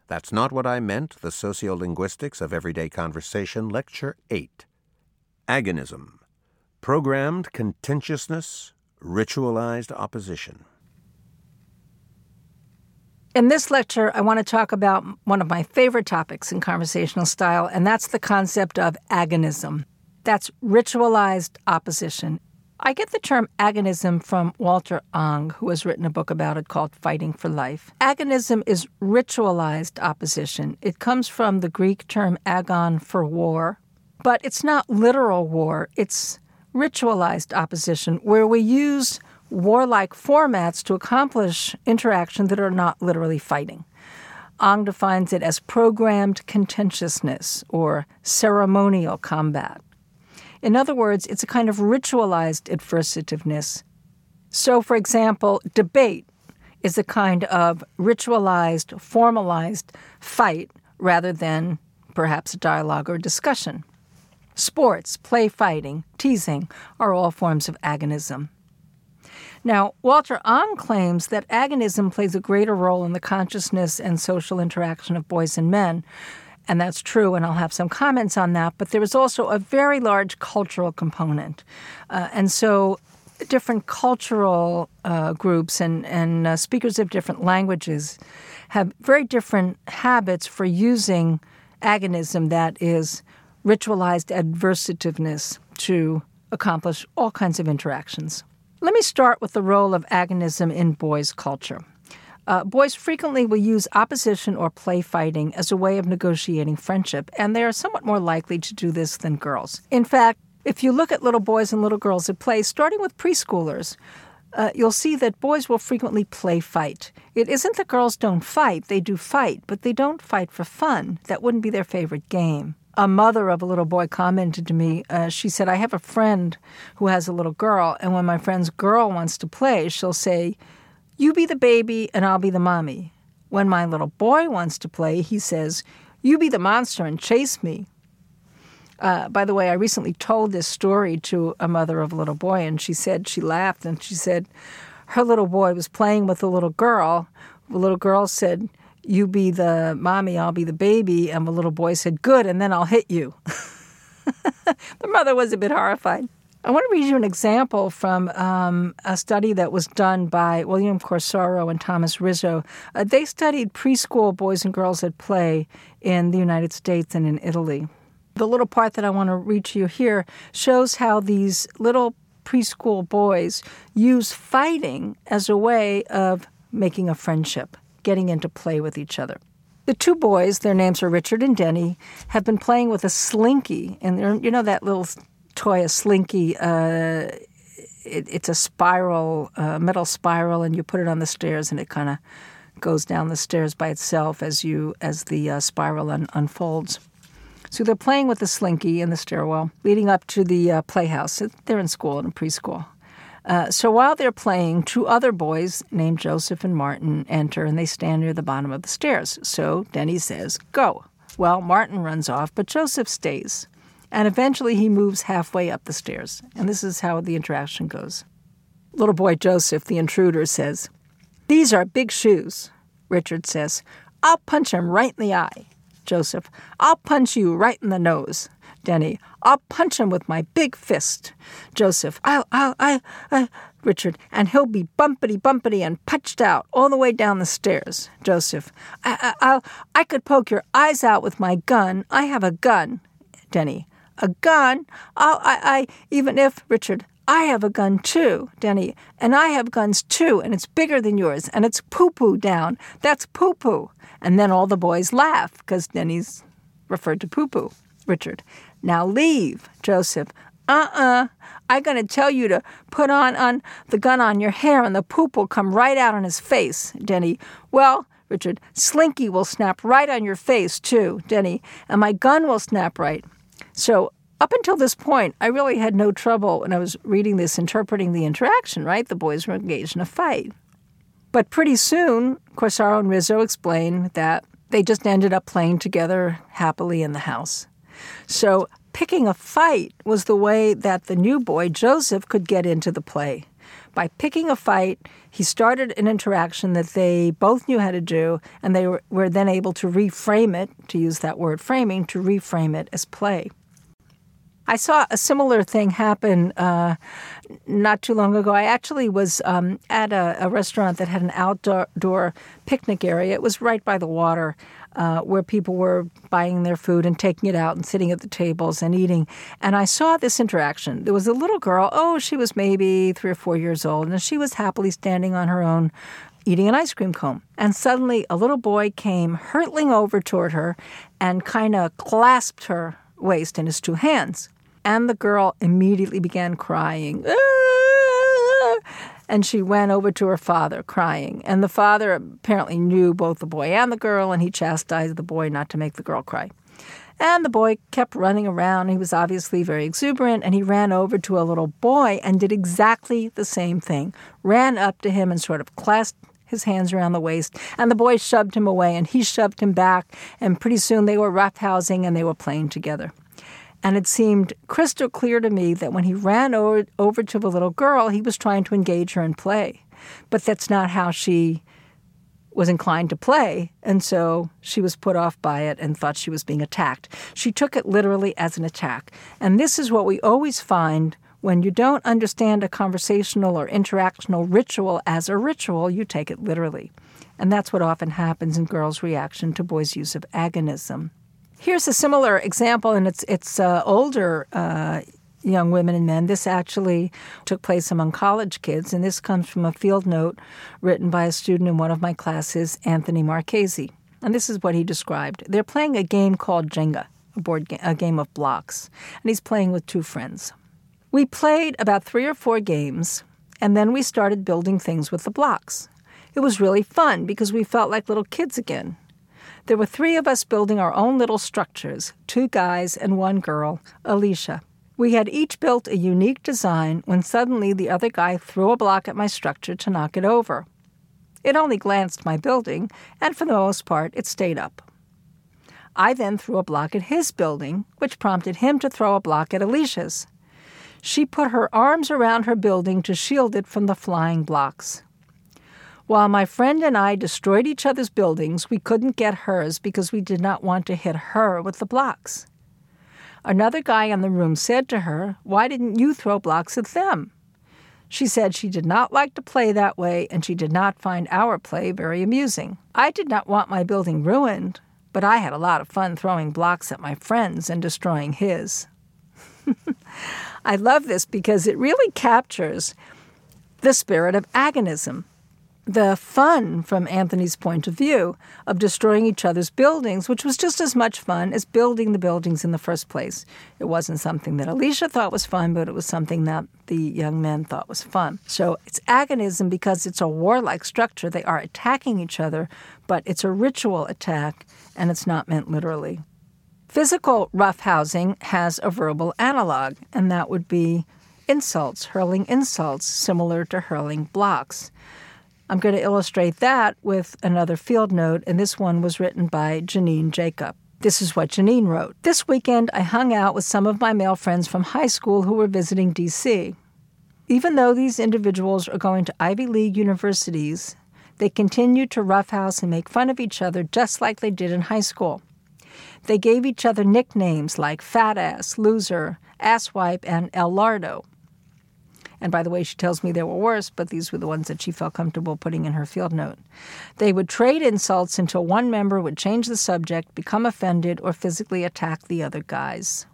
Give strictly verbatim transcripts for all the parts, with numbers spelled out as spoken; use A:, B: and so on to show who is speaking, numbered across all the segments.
A: That's Not What I Meant, The Sociolinguistics of Everyday Conversation, Lecture eight. Agonism, Programmed Contentiousness, Ritualized Opposition.
B: In this lecture, I want to talk about one of my favorite topics in conversational style, and that's the concept of agonism. That's ritualized opposition. I get the term agonism from Walter Ong, who has written a book about it called Fighting for Life. Agonism is ritualized opposition. It comes from the Greek term agon for war, but it's not literal war. It's ritualized opposition, where we use warlike formats to accomplish interaction that are not literally fighting. Ong defines it as programmed contentiousness or ceremonial combat. In other words, it's a kind of ritualized adversativeness. So, for example, debate is a kind of ritualized, formalized fight rather than perhaps a dialogue or discussion. Sports, play fighting, teasing are all forms of agonism. Now, Walter Ong claims that agonism plays a greater role in the consciousness and social interaction of boys and men. And that's true, and I'll have some comments on that. But there is also a very large cultural component. Uh, and so different cultural uh, groups and, and uh, speakers of different languages have very different habits for using agonism, that is ritualized adversativeness, to accomplish all kinds of interactions. Let me start with the role of agonism in boys' culture. Uh, boys frequently will use opposition or play fighting as a way of negotiating friendship, and they are somewhat more likely to do this than girls. In fact, if you look at little boys and little girls at play, starting with preschoolers, uh, you'll see that boys will frequently play fight. It isn't that girls don't fight. They do fight, but they don't fight for fun. That wouldn't be their favorite game. A mother of a little boy commented to me, uh, she said, I have a friend who has a little girl, and when my friend's girl wants to play, she'll say, you be the baby and I'll be the mommy. When my little boy wants to play, he says, you be the monster and chase me. Uh, by the way, I recently told this story to a mother of a little boy, and she said, she laughed, and she said her little boy was playing with a little girl. The little girl said, you be the mommy, I'll be the baby. And the little boy said, good, and then I'll hit you. The mother was a bit horrified. I want to read you an example from um, a study that was done by William Corsaro and Thomas Rizzo. Uh, they studied preschool boys and girls at play in the United States and in Italy. The little part that I want to read to you here shows how these little preschool boys use fighting as a way of making a friendship, getting into play with each other. The two boys, their names are Richard and Denny, have been playing with a slinky, and they're, you know that little toy, a slinky, uh, it, it's a spiral, uh, metal spiral, and you put it on the stairs, and it kind of goes down the stairs by itself as you as the uh, spiral un- unfolds. So they're playing with the slinky in the stairwell, leading up to the uh, playhouse. They're in school, in preschool. Uh, so while they're playing, two other boys named Joseph and Martin enter, and they stand near the bottom of the stairs. So Denny says, go. Well, Martin runs off, but Joseph stays. And eventually he moves halfway up the stairs. And this is how the interaction goes. Little boy Joseph, the intruder, says, these are big shoes. Richard says, I'll punch him right in the eye. Joseph, I'll punch you right in the nose. Denny, I'll punch him with my big fist. Joseph, I'll, I'll, I, I, Richard, and he'll be bumpity-bumpity and punched out all the way down the stairs. Joseph, I, I, I'll, I could poke your eyes out with my gun. I have a gun. Denny, a gun? I'll, I, I, even if, Richard, I have a gun too, Denny, and I have guns too, and it's bigger than yours, and it's poo-poo down. That's poo-poo. And then all the boys laugh, because Denny's referred to poo-poo. Richard, now leave. Joseph, uh-uh. I'm going to tell you to put on, on the gun on your hair, and the poop will come right out on his face. Denny, well, Richard, Slinky will snap right on your face too, Denny, and my gun will snap right. So up until this point, I really had no trouble when I was reading this, interpreting the interaction, right? The boys were engaged in a fight. But pretty soon, Corsaro and Rizzo explained that they just ended up playing together happily in the house. So picking a fight was the way that the new boy, Joseph, could get into the play. by picking a fight. He started an interaction that they both knew how to do, and they were, were then able to reframe it, to use that word framing, to reframe it as play. I saw a similar thing happen uh, not too long ago. I actually was um, at a, a restaurant that had an outdoor picnic area. It was right by the water uh, where people were buying their food and taking it out and sitting at the tables and eating. And I saw this interaction. There was a little girl, oh, she was maybe three or four years old, and she was happily standing on her own eating an ice cream cone. And suddenly a little boy came hurtling over toward her and kind of clasped her waist in his two hands. And the girl immediately began crying. Ah! And she went over to her father crying. And the father apparently knew both the boy and the girl, and he chastised the boy not to make the girl cry. And the boy kept running around. He was obviously very exuberant, and he ran over to a little boy and did exactly the same thing. Ran up to him and sort of clasped his hands around the waist, and the boy shoved him away, and he shoved him back, and pretty soon they were roughhousing and they were playing together. And it seemed crystal clear to me that when he ran over, over to the little girl, he was trying to engage her in play. But that's not how she was inclined to play, and so she was put off by it and thought she was being attacked. She took it literally as an attack. And this is what we always find when you don't understand a conversational or interactional ritual as a ritual, you take it literally. And that's what often happens in girls' reaction to boys' use of agonism. Here's a similar example, and it's it's uh, older uh, young women and men. This actually took place among college kids, and this comes from a field note written by a student in one of my classes, Anthony Marchese. And this is what he described. They're playing a game called Jenga, a board ga- a game of blocks, and he's playing with two friends. We played about three or four games, and then we started building things with the blocks. It was really fun because we felt like little kids again. There were three of us building our own little structures, two guys and one girl, Alicia. We had each built a unique design when suddenly the other guy threw a block at my structure to knock it over. It only glanced my building, and for the most part, it stayed up. I then threw a block at his building, which prompted him to throw a block at Alicia's. She put her arms around her building to shield it from the flying blocks. While my friend and I destroyed each other's buildings, we couldn't get hers because we did not want to hit her with the blocks. Another guy in the room said to her, "Why didn't you throw blocks at them?" She said she did not like to play that way, and she did not find our play very amusing. I did not want my building ruined, but I had a lot of fun throwing blocks at my friends and destroying his. I love this because it really captures the spirit of agonism. The fun, from Anthony's point of view, of destroying each other's buildings, which was just as much fun as building the buildings in the first place. It wasn't something that Alicia thought was fun, but it was something that the young men thought was fun. So it's agonism because it's a warlike structure. They are attacking each other, but it's a ritual attack, and it's not meant literally. Physical roughhousing has a verbal analog, and that would be insults, hurling insults, similar to hurling blocks. I'm going to illustrate that with another field note, and this one was written by Janine Jacob. This is what Janine wrote. This weekend, I hung out with some of my male friends from high school who were visiting D C. Even though these individuals are going to Ivy League universities, they continue to roughhouse and make fun of each other just like they did in high school. They gave each other nicknames like Fat Ass, Loser, Asswipe, and El Lardo. And by the way, she tells me there were worse, but these were the ones that she felt comfortable putting in her field note. They would trade insults until one member would change the subject, become offended, or physically attack the other guys.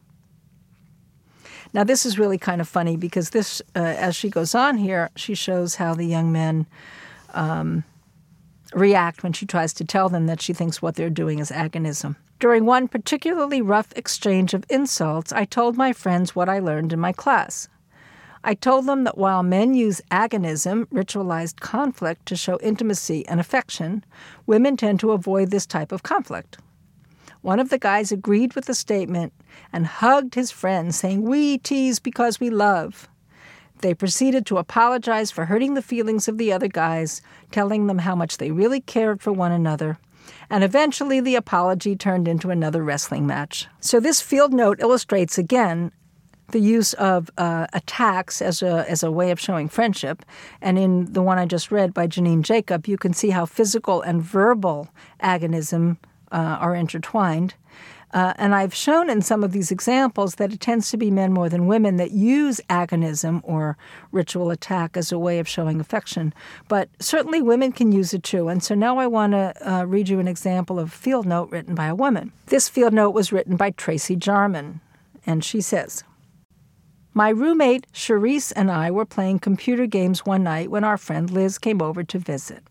B: Now, this is really kind of funny because this, uh, as she goes on here, she shows how the young men um, react when she tries to tell them that she thinks what they're doing is agonism. During one particularly rough exchange of insults, I told my friends what I learned in my class. I told them that while men use agonism, ritualized conflict, to show intimacy and affection, women tend to avoid this type of conflict. One of the guys agreed with the statement and hugged his friend, saying, "We tease because we love." They proceeded to apologize for hurting the feelings of the other guys, telling them how much they really cared for one another. And eventually the apology turned into another wrestling match. So this field note illustrates again the use of uh, attacks as a as a way of showing friendship. And in the one I just read by Janine Jacob, you can see how physical and verbal agonism uh, are intertwined. Uh, and I've shown in some of these examples that it tends to be men more than women that use agonism or ritual attack as a way of showing affection. But certainly women can use it too. And so now I want to uh, read you an example of a field note written by a woman. This field note was written by Tracy Jarman. And she says, "My roommate Charisse and I were playing computer games one night when our friend Liz came over to visit.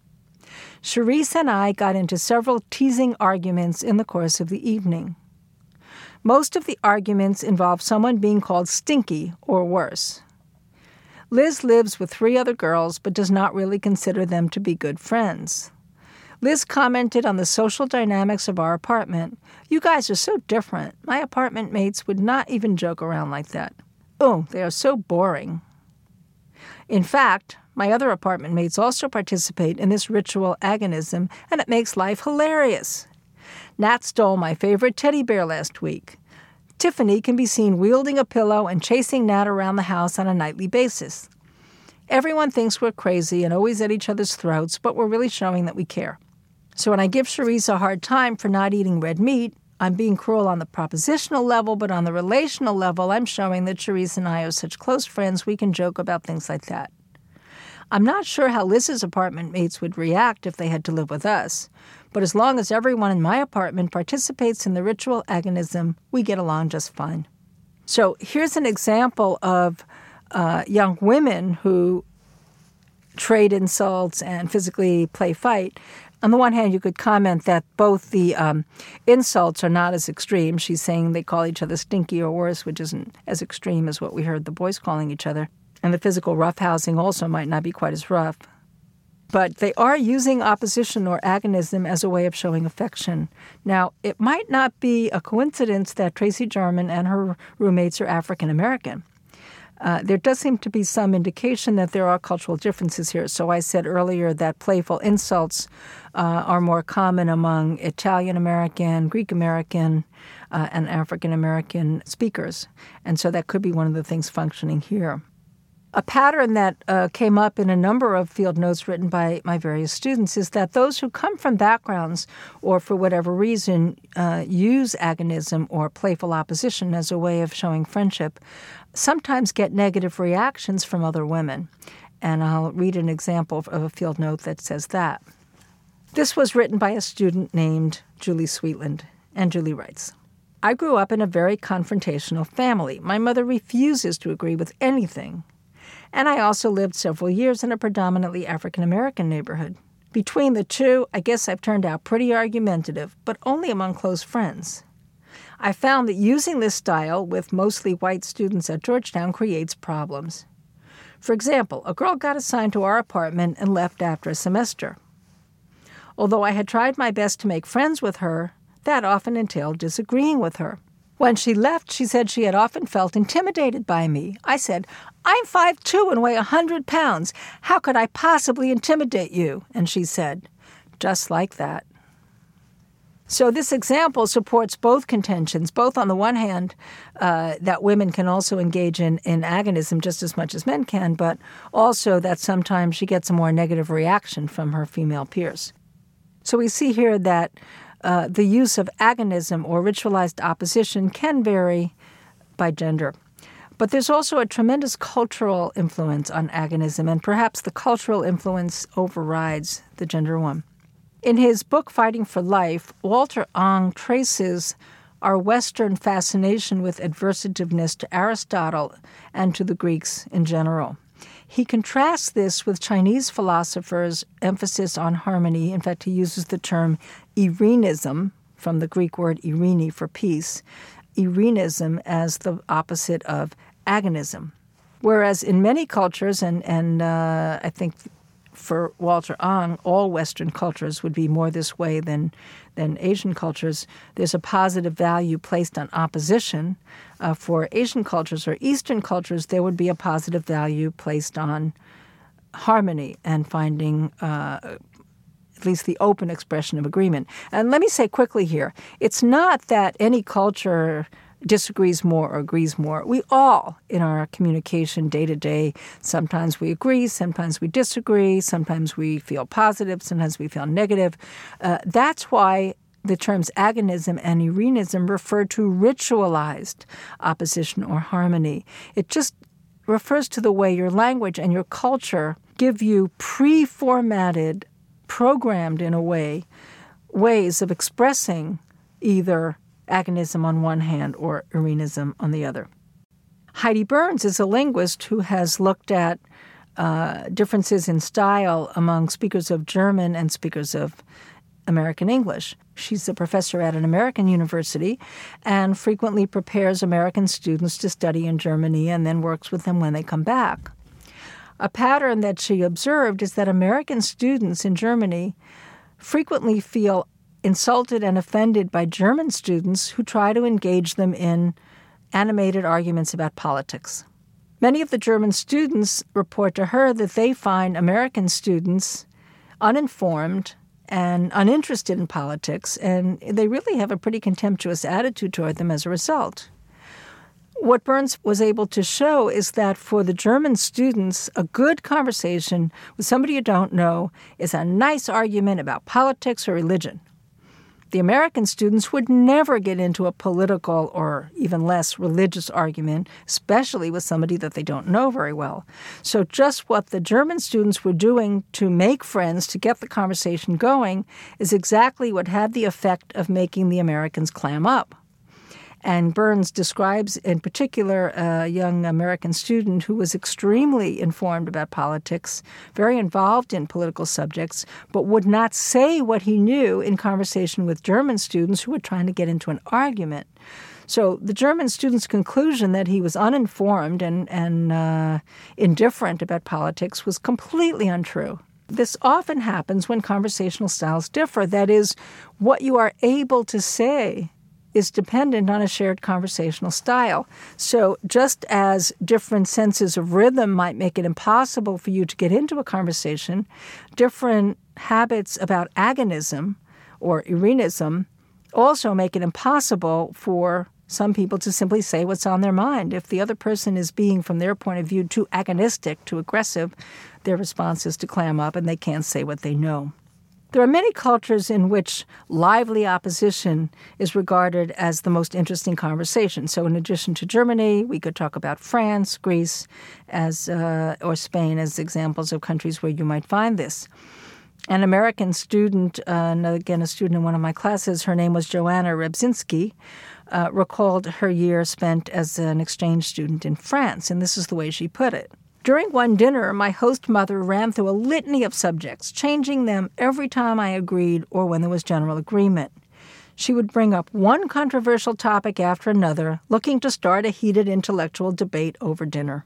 B: Charisse and I got into several teasing arguments in the course of the evening. Most of the arguments involved someone being called stinky or worse. Liz lives with three other girls but does not really consider them to be good friends. Liz commented on the social dynamics of our apartment. You guys are so different. My apartment mates would not even joke around like that. Oh, they are so boring. In fact, my other apartment mates also participate in this ritual agonism, and it makes life hilarious. Nat stole my favorite teddy bear last week. Tiffany can be seen wielding a pillow and chasing Nat around the house on a nightly basis. Everyone thinks we're crazy and always at each other's throats, but we're really showing that we care. So when I give Charisse a hard time for not eating red meat, I'm being cruel on the propositional level, but on the relational level, I'm showing that Charisse and I are such close friends we can joke about things like that. I'm not sure how Liz's apartment mates would react if they had to live with us, but as long as everyone in my apartment participates in the ritual agonism, we get along just fine." So here's an example of uh, young women who trade insults and physically play fight. On the one hand, you could comment that both the um, insults are not as extreme. She's saying they call each other stinky or worse, which isn't as extreme as what we heard the boys calling each other. And the physical roughhousing also might not be quite as rough. But they are using opposition or agonism as a way of showing affection. Now, it might not be a coincidence that Tracy Jarman and her roommates are African American. Uh, there does seem to be some indication that there are cultural differences here. So I said earlier that playful insults uh, are more common among Italian American, Greek American, uh, and African American speakers. And so that could be one of the things functioning here. A pattern that uh, came up in a number of field notes written by my various students is that those who come from backgrounds or for whatever reason uh, use agonism or playful opposition as a way of showing friendship sometimes get negative reactions from other women. And I'll read an example of a field note that says that. This was written by a student named Julie Sweetland, and Julie writes, "I grew up in a very confrontational family. My mother refuses to agree with anything. And I also lived several years in a predominantly African-American neighborhood. Between the two, I guess I've turned out pretty argumentative, but only among close friends. I found that using this style with mostly white students at Georgetown creates problems. For example, a girl got assigned to our apartment and left after a semester. Although I had tried my best to make friends with her, that often entailed disagreeing with her. When she left, she said she had often felt intimidated by me. I said, I'm five foot two and weigh one hundred pounds. How could I possibly intimidate you? And she said, just like that. So this example supports both contentions, both on the one hand, uh, that women can also engage in, in agonism just as much as men can, but also that sometimes she gets a more negative reaction from her female peers. So we see here that Uh, the use of agonism or ritualized opposition can vary by gender. But there's also a tremendous cultural influence on agonism, and perhaps the cultural influence overrides the gender one. In his book, Fighting for Life, Walter Ong traces our Western fascination with adversativeness to Aristotle and to the Greeks in general. He contrasts this with Chinese philosophers' emphasis on harmony. In fact, he uses the term Irenism, from the Greek word irene for peace, Irenism as the opposite of agonism. Whereas in many cultures, and, and uh, I think for Walter Ong, all Western cultures would be more this way than, than Asian cultures, there's a positive value placed on opposition. Uh, for Asian cultures or Eastern cultures, there would be a positive value placed on harmony and finding uh, at least the open expression of agreement. And let me say quickly here, it's not that any culture disagrees more or agrees more. We all, in our communication day to day, sometimes we agree, sometimes we disagree, sometimes we feel positive, sometimes we feel negative. Uh, that's why the terms agonism and Irenism refer to ritualized opposition or harmony. It just refers to the way your language and your culture give you pre-formatted, programmed in a way, ways of expressing either agonism on one hand or Irenism on the other. Heidi Burns is a linguist who has looked at uh, differences in style among speakers of German and speakers of American English. She's a professor at an American university and frequently prepares American students to study in Germany and then works with them when they come back. A pattern that she observed is that American students in Germany frequently feel insulted and offended by German students who try to engage them in animated arguments about politics. Many of the German students report to her that they find American students uninformed and uninterested in politics, and they really have a pretty contemptuous attitude toward them as a result. What Burns was able to show is that for the German students, a good conversation with somebody you don't know is a nice argument about politics or religion. The American students would never get into a political or even less religious argument, especially with somebody that they don't know very well. So just what the German students were doing to make friends, to get the conversation going, is exactly what had the effect of making the Americans clam up. And Burns describes in particular a young American student who was extremely informed about politics, very involved in political subjects, but would not say what he knew in conversation with German students who were trying to get into an argument. So the German student's conclusion that he was uninformed and, and uh, indifferent about politics was completely untrue. This often happens when conversational styles differ. That is, what you are able to say is dependent on a shared conversational style. So just as different senses of rhythm might make it impossible for you to get into a conversation, different habits about agonism or Irenism also make it impossible for some people to simply say what's on their mind. If the other person is being, from their point of view, too agonistic, too aggressive, their response is to clam up and they can't say what they know. There are many cultures in which lively opposition is regarded as the most interesting conversation. So in addition to Germany, we could talk about France, Greece, as uh, or Spain as examples of countries where you might find this. An American student, uh, and again a student in one of my classes, her name was Joanna Rebzinski, uh, recalled her year spent as an exchange student in France, and this is the way she put it. During one dinner, my host mother ran through a litany of subjects, changing them every time I agreed or when there was general agreement. She would bring up one controversial topic after another, looking to start a heated intellectual debate over dinner.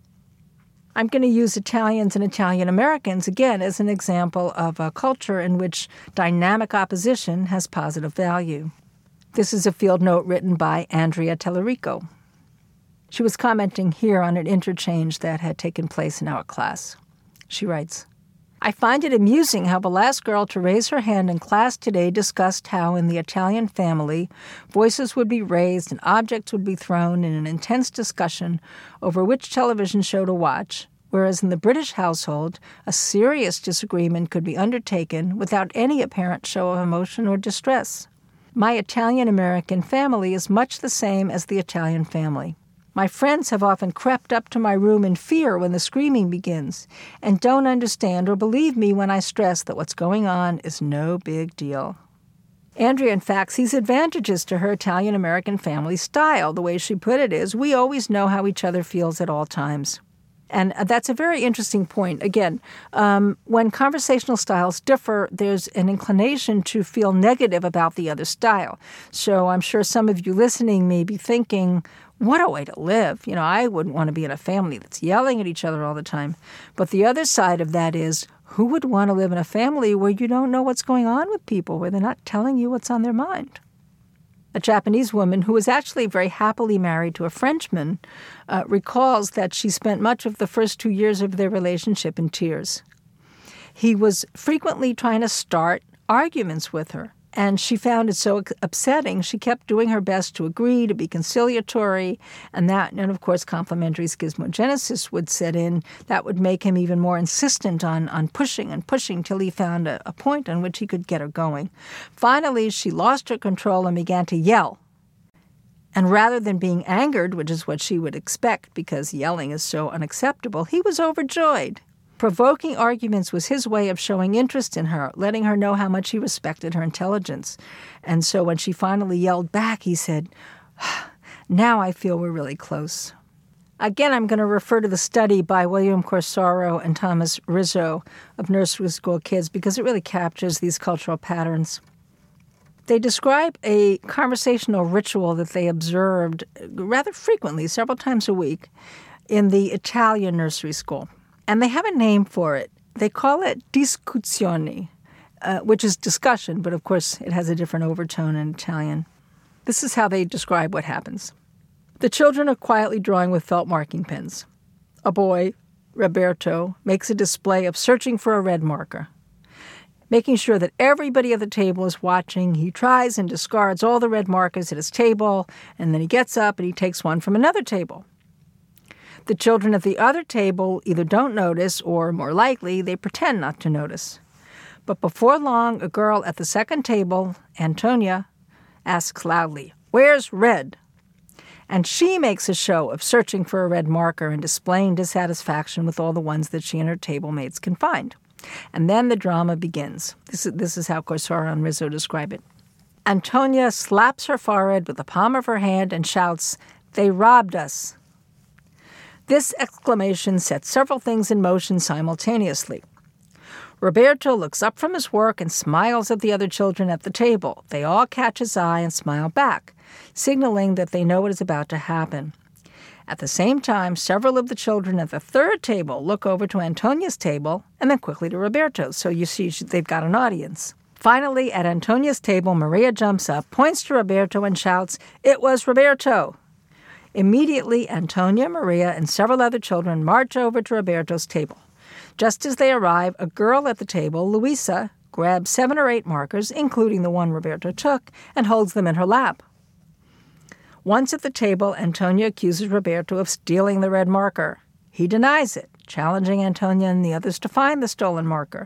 B: I'm going to use Italians and Italian Americans again as an example of a culture in which dynamic opposition has positive value. This is a field note written by Andrea Tellerico. She was commenting here on an interchange that had taken place in our class. She writes, I find it amusing how the last girl to raise her hand in class today discussed how in the Italian family, voices would be raised and objects would be thrown in an intense discussion over which television show to watch, whereas in the British household, a serious disagreement could be undertaken without any apparent show of emotion or distress. My Italian-American family is much the same as the Italian family. My friends have often crept up to my room in fear when the screaming begins and don't understand or believe me when I stress that what's going on is no big deal. Andrea, in fact, sees advantages to her Italian-American family style. The way she put it is, we always know how each other feels at all times. And that's a very interesting point. Again, um, when conversational styles differ, there's an inclination to feel negative about the other style. So I'm sure some of you listening may be thinking, what a way to live. You know, I wouldn't want to be in a family that's yelling at each other all the time. But the other side of that is, who would want to live in a family where you don't know what's going on with people, where they're not telling you what's on their mind? A Japanese woman who was actually very happily married to a Frenchman uh, recalls that she spent much of the first two years of their relationship in tears. He was frequently trying to start arguments with her. And she found it so upsetting, she kept doing her best to agree, to be conciliatory, and that, and of course, complementary schismogenesis would set in. That would make him even more insistent on, on pushing and pushing till he found a, a point on which he could get her going. Finally, she lost her control and began to yell. And rather than being angered, which is what she would expect because yelling is so unacceptable, he was overjoyed. Provoking arguments was his way of showing interest in her, letting her know how much he respected her intelligence. And so when she finally yelled back, he said, "Now I feel we're really close." Again, I'm going to refer to the study by William Corsaro and Thomas Rizzo of nursery school kids because it really captures these cultural patterns. They describe a conversational ritual that they observed rather frequently, several times a week, in the Italian nursery school. And they have a name for it. They call it discussioni, uh, which is discussion, but of course it has a different overtone in Italian. This is how they describe what happens. The children are quietly drawing with felt marking pens. A boy, Roberto, makes a display of searching for a red marker. Making sure that everybody at the table is watching, he tries and discards all the red markers at his table, and then he gets up and he takes one from another table. The children at the other table either don't notice or, more likely, they pretend not to notice. But before long, a girl at the second table, Antonia, asks loudly, "Where's red?" And she makes a show of searching for a red marker and displaying dissatisfaction with all the ones that she and her table mates can find. And then the drama begins. This is, this is how Corsaro and Rizzo describe it. Antonia slaps her forehead with the palm of her hand and shouts, "They robbed us." This exclamation sets several things in motion simultaneously. Roberto looks up from his work and smiles at the other children at the table. They all catch his eye and smile back, signaling that they know what is about to happen. At the same time, several of the children at the third table look over to Antonia's table and then quickly to Roberto's, so you see they've got an audience. Finally, at Antonia's table, Maria jumps up, points to Roberto, and shouts, "It was Roberto!" Immediately, Antonia, Maria, and several other children march over to Roberto's table. Just as they arrive, a girl at the table, Luisa, grabs seven or eight markers, including the one Roberto took, and holds them in her lap. Once at the table, Antonia accuses Roberto of stealing the red marker. He denies it, challenging Antonia and the others to find the stolen marker.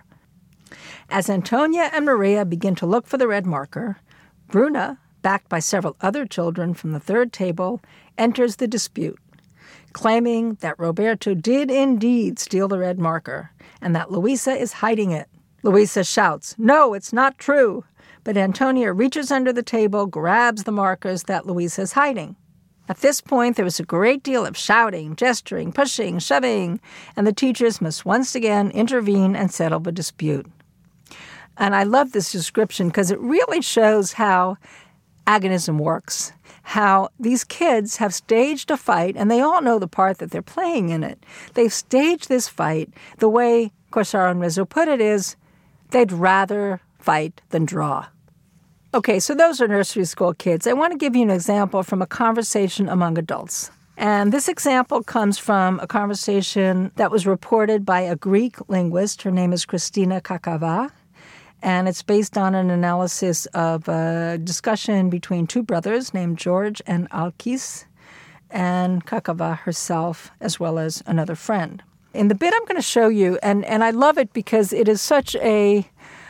B: As Antonia and Maria begin to look for the red marker, Bruna, backed by several other children from the third table, enters the dispute, claiming that Roberto did indeed steal the red marker and that Luisa is hiding it. Luisa shouts, "No, it's not true," but Antonia reaches under the table, grabs the markers that Luisa is hiding. At this point, there is a great deal of shouting, gesturing, pushing, shoving, and the teachers must once again intervene and settle the dispute. And I love this description because it really shows how agonism works, how these kids have staged a fight, and they all know the part that they're playing in it. They've staged this fight. The way Corsaro and Rizzo put it is, they'd rather fight than draw. Okay, so those are nursery school kids. I want to give you an example from a conversation among adults. And this example comes from a conversation that was reported by a Greek linguist. Her name is Christina Kakava. And it's based on an analysis of a discussion between two brothers named George and Alkis, and Kakava herself, as well as another friend. In the bit I'm going to show you, and, and I love it because it is such a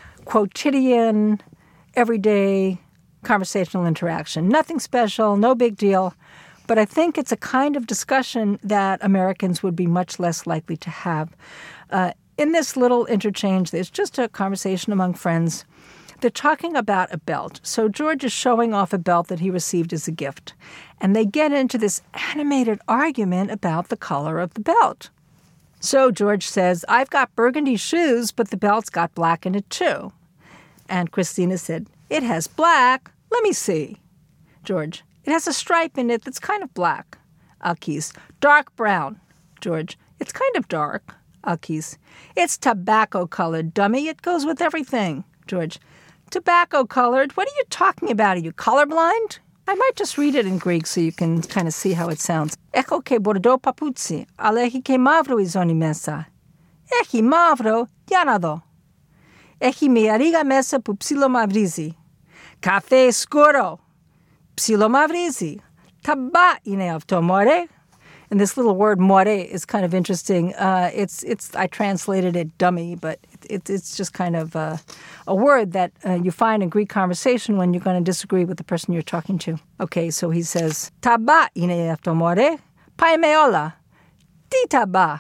B: quotidian, everyday conversational interaction. Nothing special, no big deal, but I think it's a kind of discussion that Americans would be much less likely to have. Uh, In this little interchange, there's just a conversation among friends. They're talking about a belt. So George is showing off a belt that he received as a gift. And they get into this animated argument about the color of the belt. So George says, "I've got burgundy shoes, but the belt's got black in it too." And Christina said, "It has black. Let me see." George, "It has a stripe in it that's kind of black." Alkis, "Dark brown." George, "It's kind of dark." Alkis, "It's tobacco-colored, dummy. It goes with everything." George, "Tobacco-colored? What are you talking about? Are you colorblind?" I might just read it in Greek so you can kind of see how it sounds. "Έχω και μπορντό παπούτσι, αλλά έχει και μαύρο η ζώνη μέσα." "Έχει μαύρο, για να δω." "Έχει μια ρίγα μέσα που ψιλομαυρίζει." Cafe scuro, psilomavrizi, taba ineavto more. And this little word more is kind of interesting. Uh, it's it's I translated it dummy, but it, it, it's just kind of uh, a word that uh, you find in Greek conversation when you're going to disagree with the person you're talking to. Okay, so he says, taba ineavto more, paemeola, ti taba,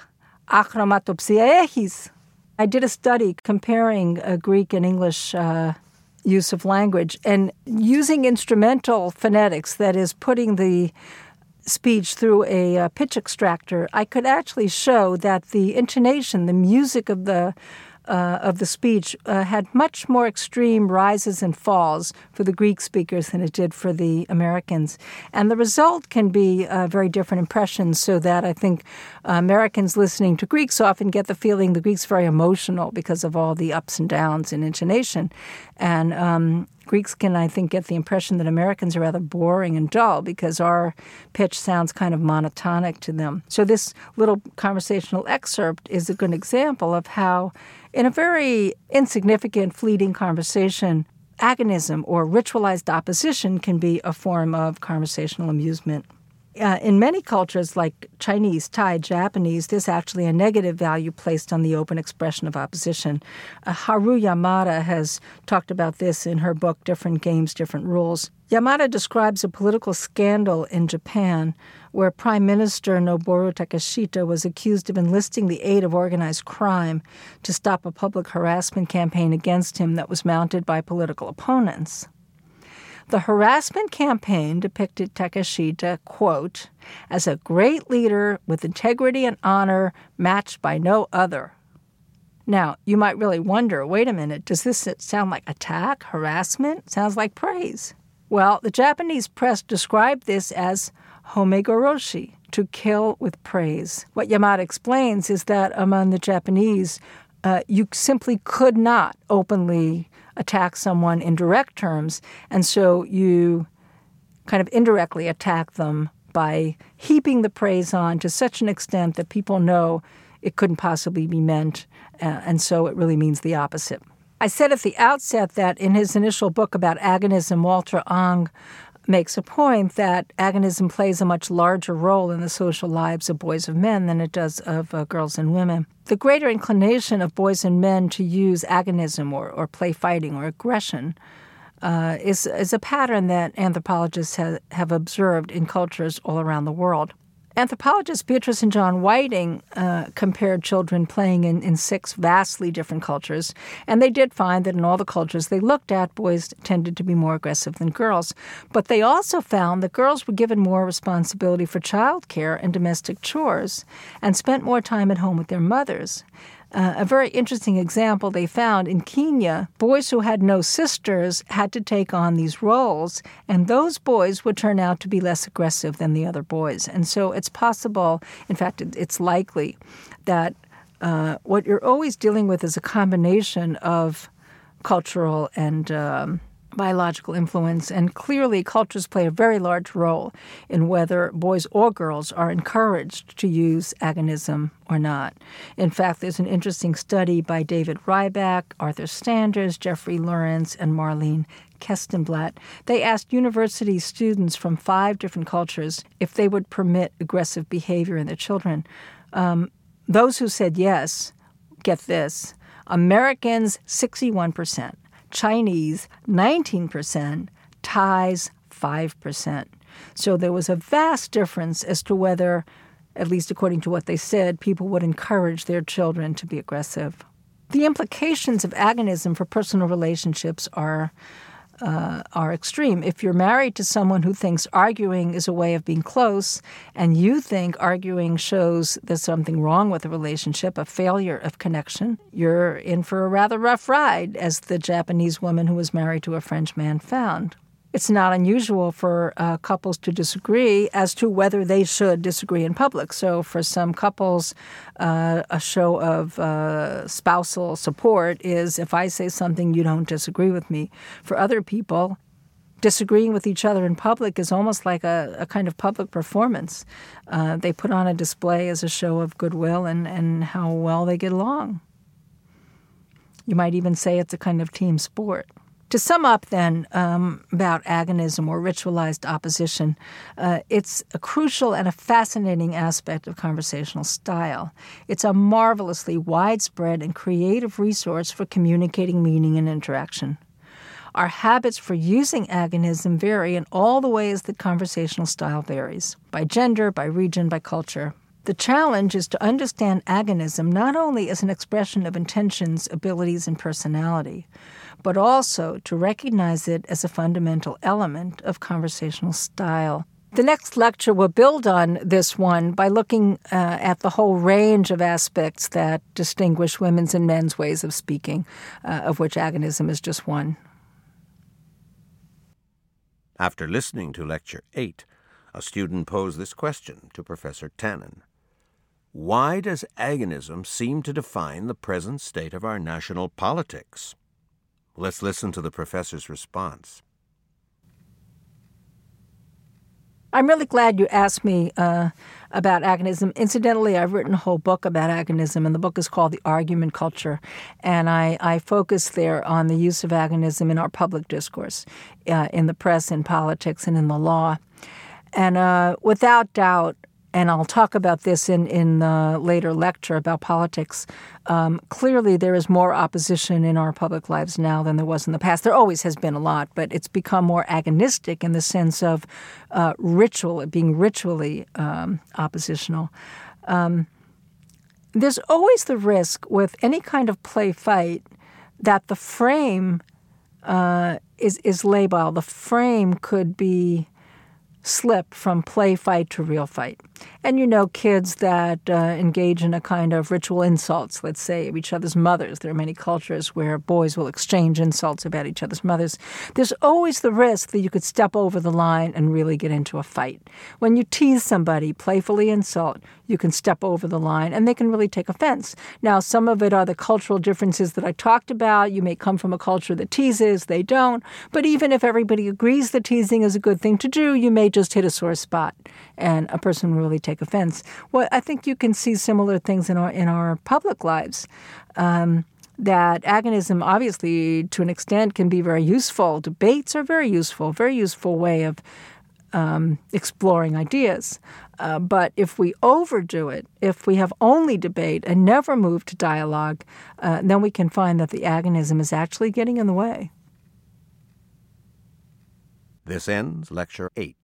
B: achromatopsiaehis. I did a study comparing uh, Greek and English uh, use of language and using instrumental phonetics, that is, putting the speech through a uh, pitch extractor. I could actually show that the intonation, the music of the uh, of the speech uh, had much more extreme rises and falls for the Greek speakers than it did for the Americans. And the result can be uh, very different impressions, so that I think uh, Americans listening to Greeks often get the feeling the Greek's very emotional because of all the ups and downs in intonation. And um, Greeks can, I think, get the impression that Americans are rather boring and dull because our pitch sounds kind of monotonic to them. So this little conversational excerpt is a good example of how, in a very insignificant, fleeting conversation, agonism or ritualized opposition can be a form of conversational amusement. Uh, in many cultures like Chinese, Thai, Japanese, there's actually a negative value placed on the open expression of opposition. Uh, Haru Yamada has talked about this in her book, Different Games, Different Rules. Yamada describes a political scandal in Japan where Prime Minister Noboru Takeshita was accused of enlisting the aid of organized crime to stop a public harassment campaign against him that was mounted by political opponents. The harassment campaign depicted Takeshita, quote, as a great leader with integrity and honor matched by no other. Now, you might really wonder, wait a minute, does this sound like attack, harassment? Sounds like praise. Well, the Japanese press described this as homegoroshi, to kill with praise. What Yamada explains is that among the Japanese, uh, you simply could not openly attack someone in direct terms, and so you kind of indirectly attack them by heaping the praise on to such an extent that people know it couldn't possibly be meant, uh, and so it really means the opposite. I said at the outset that in his initial book about agonism, Walter Ong makes a point that agonism plays a much larger role in the social lives of boys and men than it does of uh, girls and women. The greater inclination of boys and men to use agonism or, or play fighting or aggression uh, is, is a pattern that anthropologists ha- have observed in cultures all around the world. Anthropologists Beatrice and John Whiting uh, compared children playing in, in six vastly different cultures, and they did find that in all the cultures they looked at, boys tended to be more aggressive than girls. But they also found that girls were given more responsibility for childcare and domestic chores and spent more time at home with their mothers. Uh, a very interesting example they found in Kenya, boys who had no sisters had to take on these roles, and those boys would turn out to be less aggressive than the other boys. And so it's possible, in fact, it's likely, that uh, what you're always dealing with is a combination of cultural and um, biological influence, and clearly cultures play a very large role in whether boys or girls are encouraged to use agonism or not. In fact, there's an interesting study by David Ryback, Arthur Standers, Jeffrey Lawrence, and Marlene Kestenblatt. They asked university students from five different cultures if they would permit aggressive behavior in their children. Um, those who said yes, get this, Americans, sixty-one percent. Chinese, nineteen percent, Thais, five percent. So there was a vast difference as to whether, at least according to what they said, people would encourage their children to be aggressive. The implications of agonism for personal relationships are uh, are extreme. If you're married to someone who thinks arguing is a way of being close, and you think arguing shows there's something wrong with the relationship, a failure of connection, you're in for a rather rough ride, as the Japanese woman who was married to a French man found. It's not unusual for uh, couples to disagree as to whether they should disagree in public. So for some couples, uh, a show of uh, spousal support is if I say something, you don't disagree with me. For other people, disagreeing with each other in public is almost like a, a kind of public performance. Uh, they put on a display as a show of goodwill and, and how well they get along. You might even say it's a kind of team sport. To sum up, then, um, about agonism or ritualized opposition, uh, it's a crucial and a fascinating aspect of conversational style. It's a marvelously widespread and creative resource for communicating meaning and interaction. Our habits for using agonism vary in all the ways that conversational style varies, by gender, by region, by culture. The challenge is to understand agonism not only as an expression of intentions, abilities, and personality, but also to recognize it as a fundamental element of conversational style. The next lecture will build on this one by looking uh, at the whole range of aspects that distinguish women's and men's ways of speaking, uh, of which agonism is just one.
A: After listening to Lecture eight, a student posed this question to Professor Tannen. Why does agonism seem to define the present state of our national politics? Let's listen to the professor's response.
B: I'm really glad you asked me uh, about agonism. Incidentally, I've written a whole book about agonism, and the book is called The Argument Culture. And I, I focus there on the use of agonism in our public discourse, uh, in the press, in politics, and in the law. And uh, without doubt, and I'll talk about this in, in the later lecture about politics, um, clearly there is more opposition in our public lives now than there was in the past. There always has been a lot, but it's become more agonistic in the sense of uh, ritual, being ritually um, oppositional. Um, there's always the risk with any kind of play fight that the frame uh, is, is labile. The frame could be slip from play fight to real fight. And you know, kids that uh, engage in a kind of ritual insults, let's say, of each other's mothers. There are many cultures where boys will exchange insults about each other's mothers. There's always the risk that you could step over the line and really get into a fight. When you tease somebody, playfully insult, you can step over the line and they can really take offense. Now, some of it are the cultural differences that I talked about. You may come from a culture that teases, they don't. But even if everybody agrees that teasing is a good thing to do, you may just hit a sore spot and a person will really take offense. Well, I think you can see similar things in our in our public lives. Um, that agonism, obviously, to an extent, can be very useful. Debates are very useful, very useful way of um, exploring ideas. Uh, but if we overdo it, if we have only debate and never move to dialogue, uh, then we can find that the agonism is actually getting in the way.
A: This ends Lecture eight.